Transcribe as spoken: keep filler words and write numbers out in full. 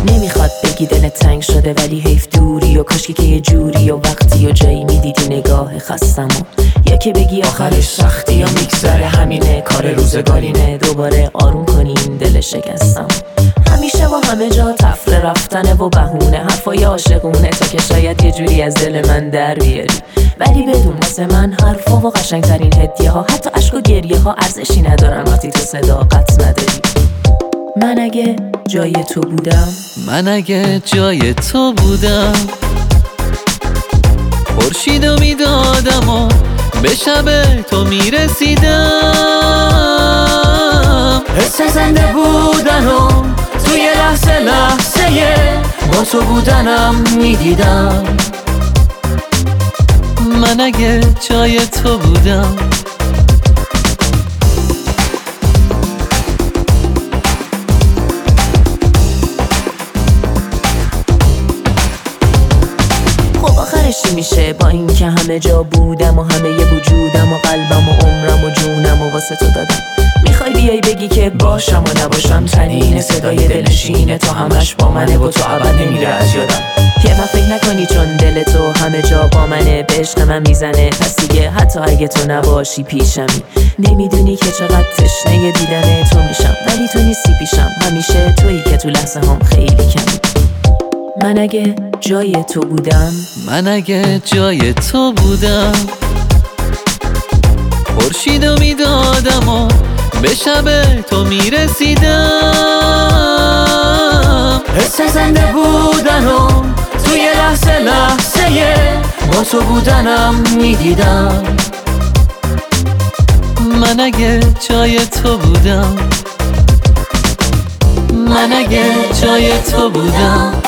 نمیخواد بگی دلت تنگ شده ولی حیف دوری و کاشکی که یه جوری و وقتی و جایی میدیدی نگاه خستم و یا که بگی آخرش سختی یا میگذره همینه کار روزگارینه دوباره آروم کنی این دل شکستم. همیشه و همه جا تفره رفتنه و بهونه حرفای عاشقونه تا که شاید یه جوری از دل من در بیاری، ولی بدون واسه من حرفا و قشنگترین هدیه ها حتی عشق و گریه ها ارزشی ندارن وقتی تو صداقت نداری. من اگه جای تو بودم من اگه جای تو بودم خورشیدو میدادم و به شب تو میرسیدم. حس زنده بودن و توی لحظه لحظه با تو بودنم میدیدم. من اگه جای تو بودم چی میشه با این که همه جا بودم و همه یه وجودم و قلبم و عمرم و جونم و واسه تو دادم. میخوای بیای بگی که باشم و نباشم تنین صدای دلشینه تا همش با منه و تو ابد نمیره از یادم. یه وقت فکر نکنی چون دل تو همه جا با منه به عشق من میزنه پس دیگه حتی اگه تو نباشی پیشمی. نمیدونی که چقدر تشنه دیدن تو میشم ولی تو نیستی پیشم همیشه تویی که تو لحظه هم خیلی کمی. من اگه جای تو بودم من اگه جای تو بودم خورشیدو میدادم و به شب تو میرسیدم. حس زنده بودن و توی لحظه لحظه با تو بودنم میدیدم. من اگه جای تو بودم من اگه جای تو بودم